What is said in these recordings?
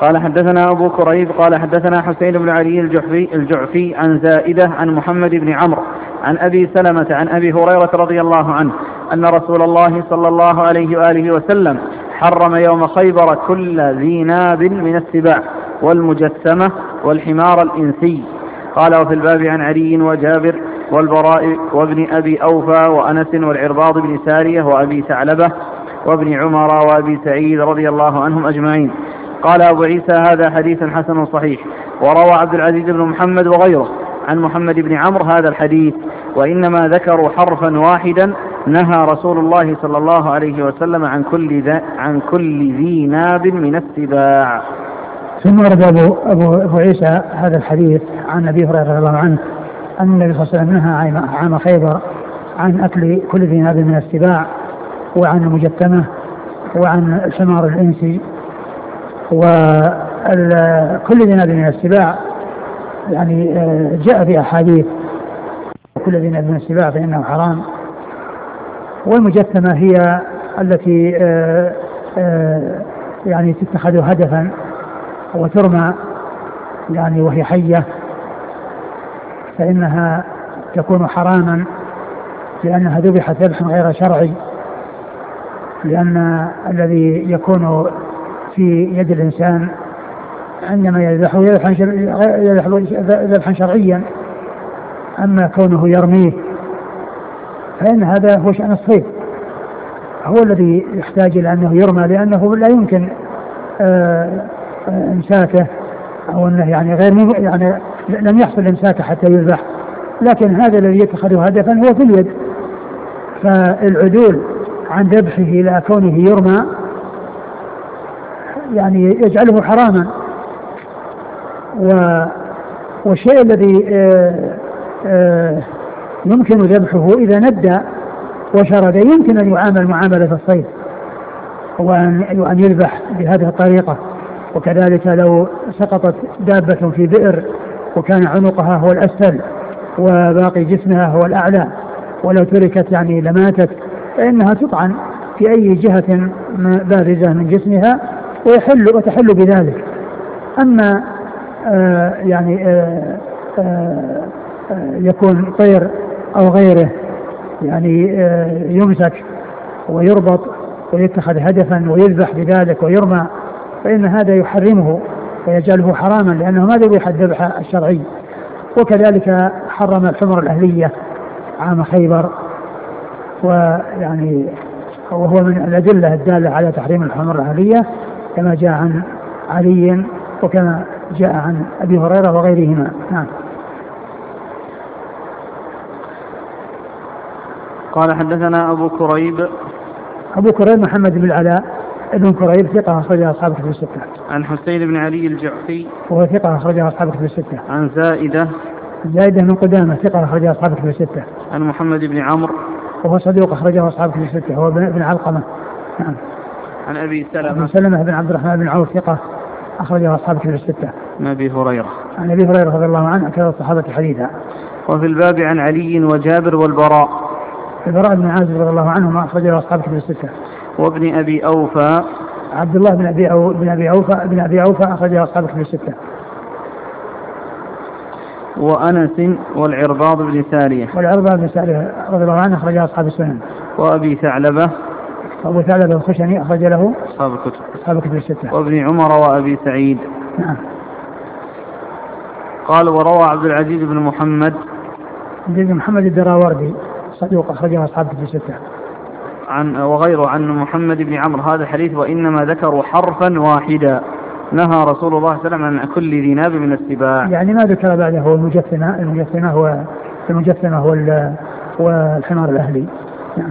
قال حدثنا أبو كريب قال حدثنا حسين بن علي الجعفي عن زائدة عن محمد بن عمرو عن أبي سلمة عن أبي هريرة رضي الله عنه أن رسول الله صلى الله عليه وآله وسلم حرم يوم خيبر كل ذي ناب من السباع والمجسمة والحمار الإنسي. قال وفي الباب عن علي وجابر والبراء وابن أبي أوفى وأنس والعرباض بن سارية وأبي ثعلبة وابن عمر وأبي سعيد رضي الله عنهم أجمعين. قال أبو عيسى هذا حديث حسن صحيح. وروى عبد العزيز بن محمد وغيره عن محمد بن عمرو هذا الحديث وإنما ذكروا حرفا واحدا نهى رسول الله صلى الله عليه وسلم عن كل ذي ناب من السباع. ثم ورد أبو عيسى هذا الحديث عن أبي هريرة رضي الله عنه أن النبي صلى الله عليه وسلم نهى عام خيبر عن أكل كل ذي ناب من السباع وعن المجتمة وعن الحمار الإنسي. وكل ذي ناب من السباع يعني جاء في أحاديث كل ذي ناب من السباع فإنه حرام. والمجتمة هي التي يعني تتخذ هدفا وترمى يعني وهي حية فإنها تكون حراما لأنها ذبحت ذبحا غير شرعي، لأن الذي يكون في يد الإنسان عندما يذبحه ذبحا شرعيا، أما كونه يرميه فإن هذا هو شأن الصيد، هو الذي يحتاج إلى أنه يرمى لأنه لا يمكن إمساكه أو أنه يعني يعني لم يحصل إمساكه حتى يذبح. لكن هذا الذي يتخذه هدفا هو في اليد، فالعدول عن ذبحه إلى كونه يرمى يعني يجعله حراما. والشيء الذي يمكن ذبحه إذا ندى وشرد يمكن أن يعامل معاملة الصيد وأن يذبح بهذه الطريقة. وكذلك لو سقطت دابة في بئر وكان عنقها هو الأسفل وباقي جسمها هو الأعلى ولو تركت يعني لماتت فإنها تطعن في أي جهة بارزة من جسمها وتحل بذلك. أما يكون طير أو غيره يعني يمسك ويربط ويتخذ هدفا ويذبح بذلك ويرمى فإن هذا يحرمه ويجعله حراما لأنه ما ذبح الذبح الشرعي. وكذلك حرم الحمر الأهلية عام خيبر، ويعني وهو من الأدلة الدالة على تحريم الحمر الأهلية كما جاء عن علي وكما جاء عن أبي هريرة وغيرهما. نعم. قال حدثنا أبو كريب محمد بن العلاء ابن كريب ثقة أخرجها أصحاب كتب الستة. عن حسين بن علي الجعفي وهو ثقة أخرجها أصحاب كتب الستة. عن زائدة بن قدامة ثقة أخرجها أصحاب كتب الستة. عن محمد بن عمرو وهو صديق أخرجه أصحاب كتب الستة، هو بن علقمة. نعم. عن أبي سلمة بن عبد الرحمن بن عوف ثقة أخرجه أصحاب كتب الستة. عن أبي هريرة رضي الله عنه أكثر الصحابة حديثا. وفي الباب عن علي وجابر والبراء بن عازب رضي الله عنه ما أخرجه أصحاب كتب الستة. وابن أبي أوفى عبد الله بن أبي أوفى أخرجه أصحاب كتب الستة. وأنس والعرباض بن سارية رضي الله عنه أخرجه أصحاب السنن. وأبو ثعلبة الخشني أخرج له أصحاب كتب الستة. وابن عمر وأبي سعيد. نعم. قال وروى عبد العزيز بن محمد الدراوردي صدوق أخرجه أصحاب كتب الستة. وغيره عن محمد بن عمرو هذا الحديث وإنما ذكروا حرفا واحدا نهى رسول الله صلى الله عليه وسلم عن كل ذي ناب من السباع. يعني ما ذكر بعده هو المجسمة هو الحمار الأهلي. نعم.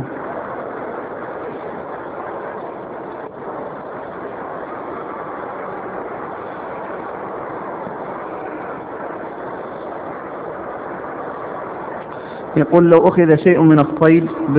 يقول لو أخذ شيء من الصيد